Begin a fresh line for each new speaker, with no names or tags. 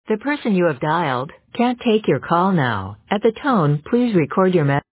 The person you have dialed can't take your call now. At the tone, please record your message.